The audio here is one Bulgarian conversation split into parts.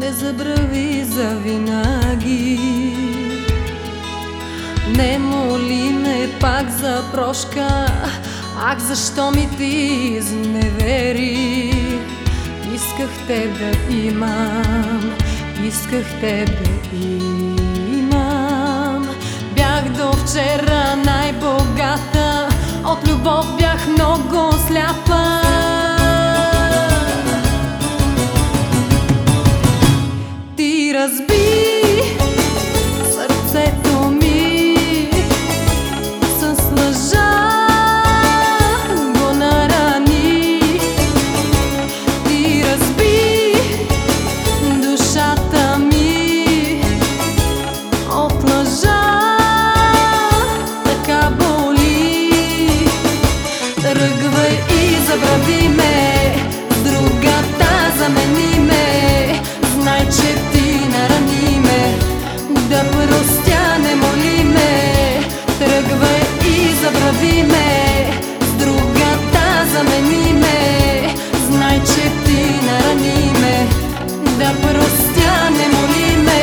не забрави завинаги. Не моли ме пак за прошка, ах, защо ми ти изневери. Исках теб да имам, исках теб да имам. Бях до вчера най-богата, от любов бях много сляпа. Ти разби сърцето ми с лъжа, го нарани. Ти разби душата ми от лъжа, така боли. Тръгвай и забрави ме, с другата замени ме. Знай, че ти нарани ме, да простя не моли ме. Тръгвай и забрави ме, с другата замени ме. Знай, че ти нарани ме, да простя не моли ме.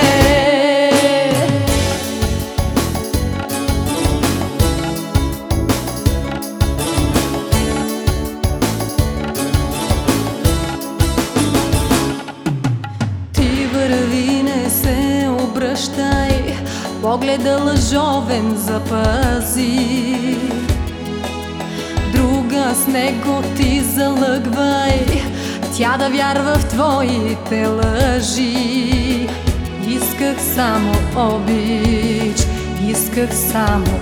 Върви, не се обръщай, погледа лъжовен запази. Друга с него ти залъгвай, тя да вярва в твоите лъжи. Исках само обич, исках само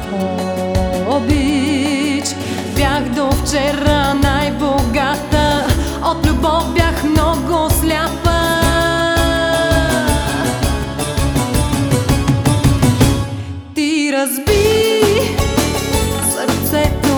обич. Бях до вчера най-богата, от любов бях много сляпа. Разби сърцето